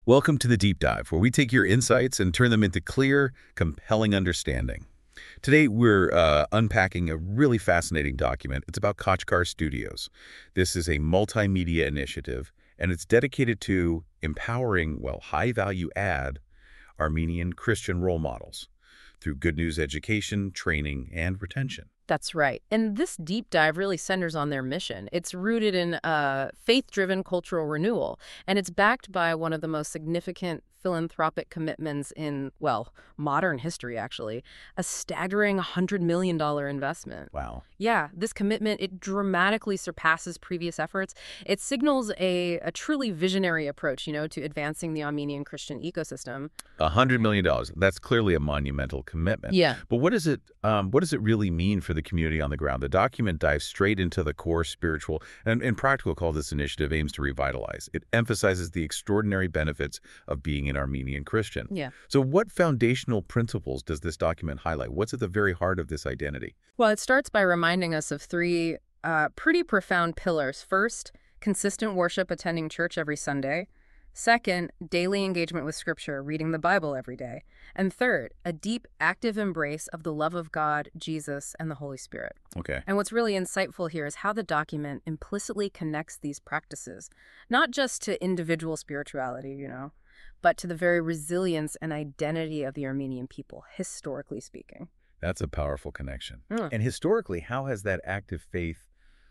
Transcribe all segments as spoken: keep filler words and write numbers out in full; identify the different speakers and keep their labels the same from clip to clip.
Speaker 1: Welcome to the Deep Dive, where we take your insights and turn them into clear, compelling understanding. Today, we're uh, unpacking a really fascinating document. It's about Khachkar Studios. This is a multimedia initiative, and it's dedicated to empowering, well, high-value ad Armenian Christian role models through good news education, training, and retention.
Speaker 2: That's right. And this deep dive really centers on their mission. It's rooted in uh, faith-driven cultural renewal, and it's backed by one of the most significant philanthropic commitments in, well, modern history, actually, a staggering one hundred million dollars investment.
Speaker 1: Wow.
Speaker 2: Yeah, this commitment, it dramatically surpasses previous efforts. It signals a, a truly visionary approach, you know, to advancing the Armenian Christian ecosystem.
Speaker 1: one hundred million dollars. That's clearly a monumental commitment.
Speaker 2: Yeah.
Speaker 1: But what does it um, what does it really mean for the community on the ground? The document dives straight into the core spiritual and, and practical call this initiative aims to revitalize. It emphasizes the extraordinary benefits of being an Armenian Christian.
Speaker 2: Yeah.
Speaker 1: So what foundational principles does this document highlight? What's at the very heart of this identity?
Speaker 2: Well, it starts by reminding us of three uh, pretty profound pillars. First, consistent worship, attending church every Sunday. Second, daily engagement with Scripture, reading the Bible every day. And third, a deep, active embrace of the love of God, Jesus, and the Holy Spirit.
Speaker 1: Okay.
Speaker 2: And what's really insightful here is how the document implicitly connects these practices, not just to individual spirituality, you know, but to the very resilience and identity of the Armenian people, historically speaking.
Speaker 1: That's a powerful connection.
Speaker 2: Mm.
Speaker 1: And historically, how has that active faith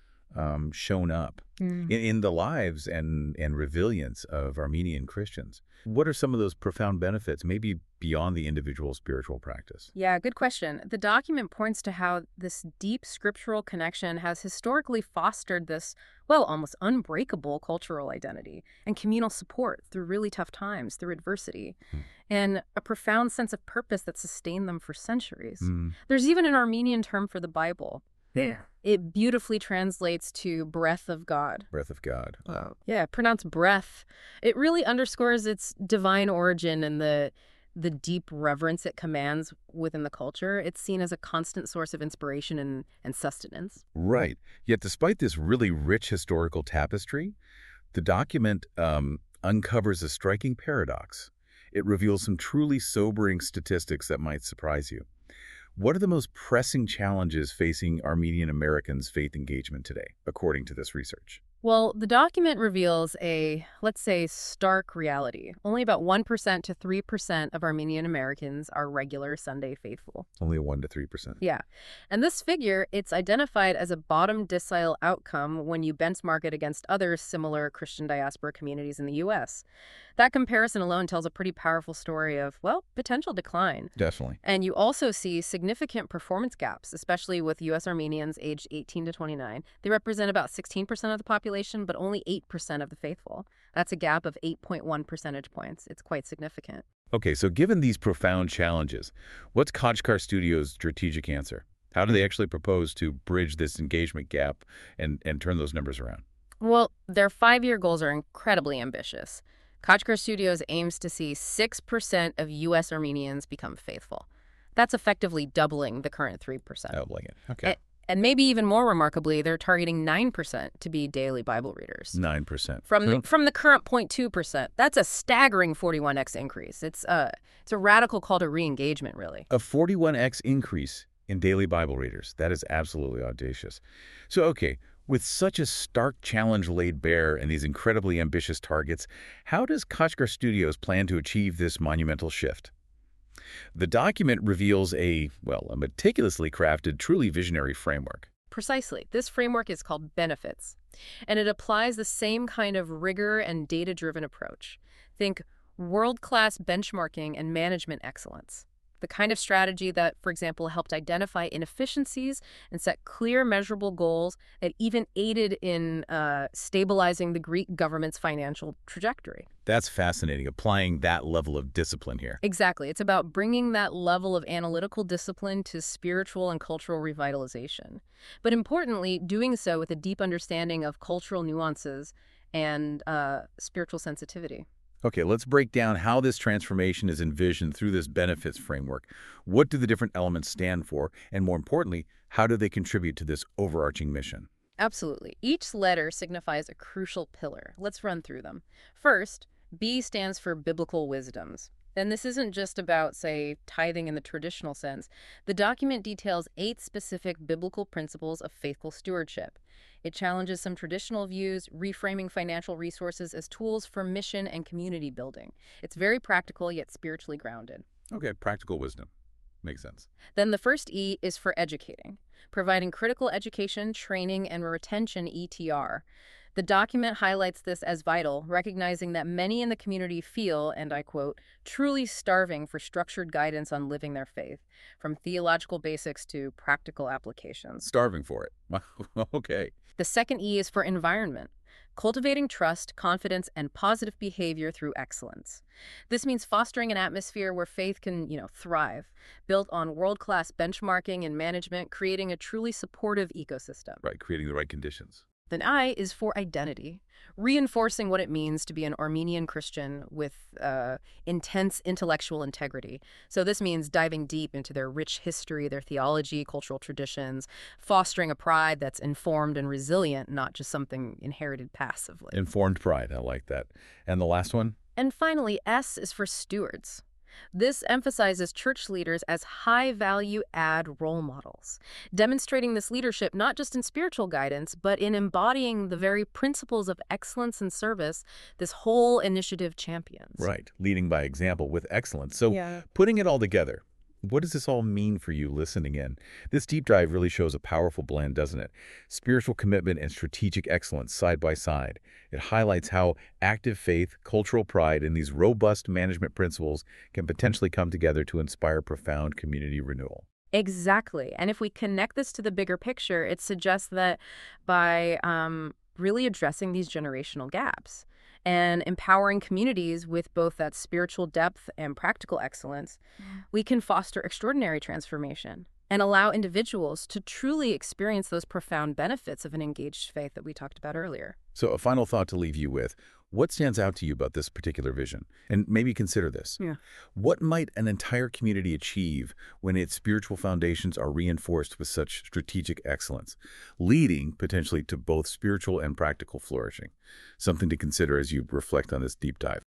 Speaker 1: um, shown up
Speaker 2: Mm.
Speaker 1: in, in the lives and, and resilience of Armenian Christians? What are some of those profound benefits, maybe beyond the individual spiritual practice?
Speaker 2: Yeah, good question. The document points to how this deep scriptural connection has historically fostered this, well, almost unbreakable cultural identity and communal support through really tough times, through adversity,
Speaker 1: Hmm.
Speaker 2: and a profound sense of purpose that sustained them for centuries.
Speaker 1: Mm.
Speaker 2: There's even an Armenian term for the Bible.
Speaker 1: Yeah.
Speaker 2: It beautifully translates to breath of God.
Speaker 1: Breath of God. Wow.
Speaker 2: Yeah, pronounced breath. It really underscores its divine origin and the the deep reverence it commands within the culture. It's seen as a constant source of inspiration and, and sustenance.
Speaker 1: Right. Yet despite this really rich historical tapestry, the document um, uncovers a striking paradox. It reveals some truly sobering statistics that might surprise you. What are the most pressing challenges facing Armenian Americans' faith engagement today, according to this research?
Speaker 2: Well, the document reveals a, let's say, stark reality. Only about one percent to three percent of Armenian Americans are regular Sunday faithful.
Speaker 1: Only a one to three percent.
Speaker 2: Yeah. And this figure, it's identified as a bottom decile outcome when you benchmark it against other similar Christian diaspora communities in the U S. That comparison alone tells a pretty powerful story of, well, potential decline.
Speaker 1: Definitely.
Speaker 2: And you also see significant performance gaps, especially with U S Armenians aged eighteen to twenty-nine. They represent about sixteen percent of the population, but only eight percent of the faithful. That's a gap of eight point one percentage points. It's quite significant.
Speaker 1: Okay, so given these profound challenges, what's Khachkar Studios' strategic answer? How do they actually propose to bridge this engagement gap and, and turn those numbers around?
Speaker 2: Well, their five-year goals are incredibly ambitious. Khachkar Studios aims to see six percent of U S Armenians become faithful. That's effectively doubling the current three percent.
Speaker 1: Doubling it. Okay.
Speaker 2: And, and maybe even more remarkably, they're targeting nine percent to be daily Bible readers.
Speaker 1: nine percent.
Speaker 2: From the, from the current zero point two percent. That's a staggering forty-one x increase. It's a, it's a radical call to re-engagement, really.
Speaker 1: A forty-one x increase in daily Bible readers. That is absolutely audacious. So, okay, with such a stark challenge laid bare and these incredibly ambitious targets, how does Khachkar Studios plan to achieve this monumental shift? The document reveals a, well, a meticulously crafted, truly visionary framework.
Speaker 2: Precisely. This framework is called Benefits, and it applies the same kind of rigor and data-driven approach. Think world-class benchmarking and management excellence. The kind of strategy that, for example, helped identify inefficiencies and set clear, measurable goals that even aided in uh, stabilizing the Greek government's financial trajectory.
Speaker 1: That's fascinating, applying that level of discipline here.
Speaker 2: Exactly. It's about bringing that level of analytical discipline to spiritual and cultural revitalization. But importantly, doing so with a deep understanding of cultural nuances and uh, spiritual sensitivity.
Speaker 1: Okay, let's break down how this transformation is envisioned through this benefits framework. What do the different elements stand for? And more importantly, how do they contribute to this overarching mission?
Speaker 2: Absolutely. Each letter signifies a crucial pillar. Let's run through them. First, B stands for biblical wisdoms. And this isn't just about, say, tithing in the traditional sense. The document details eight specific biblical principles of faithful stewardship. It challenges some traditional views, reframing financial resources as tools for mission and community building. It's very practical yet spiritually grounded.
Speaker 1: Okay, practical wisdom. Makes sense.
Speaker 2: Then the first E is for educating, providing critical education, training, and retention E T R. The document highlights this as vital, recognizing that many in the community feel, and I quote, truly starving for structured guidance on living their faith, from theological basics to practical applications.
Speaker 1: Starving for it. Okay.
Speaker 2: The second E is for environment, cultivating trust, confidence, and positive behavior through excellence. This means fostering an atmosphere where faith can, you know, thrive, built on world-class benchmarking and management, creating a truly supportive ecosystem.
Speaker 1: Right, creating the right conditions.
Speaker 2: Then I is for identity, reinforcing what it means to be an Armenian Christian with uh, intense intellectual integrity. So this means diving deep into their rich history, their theology, cultural traditions, fostering a pride that's informed and resilient, not just something inherited passively.
Speaker 1: Informed pride, I like that. And the last one?
Speaker 2: And finally, S is for stewards. This emphasizes church leaders as high-value add role models, demonstrating this leadership not just in spiritual guidance, but in embodying the very principles of excellence and service this whole initiative champions.
Speaker 1: Right, leading by example with excellence. So
Speaker 2: Yeah.
Speaker 1: putting it all together, what does this all mean for you listening in? This deep dive really shows a powerful blend, doesn't it? Spiritual commitment and strategic excellence side by side. It highlights how active faith, cultural pride, and these robust management principles can potentially come together to inspire profound community renewal.
Speaker 2: Exactly. And if we connect this to the bigger picture, it suggests that by um, really addressing these generational gaps and empowering communities with both that spiritual depth and practical excellence, we can foster extraordinary transformation and allow individuals to truly experience those profound benefits of an engaged faith that we talked about earlier.
Speaker 1: So a final thought to leave you with. What stands out to you about this particular vision? And maybe consider this.
Speaker 2: Yeah.
Speaker 1: What might an entire community achieve when its spiritual foundations are reinforced with such strategic excellence, leading potentially to both spiritual and practical flourishing? Something to consider as you reflect on this deep dive.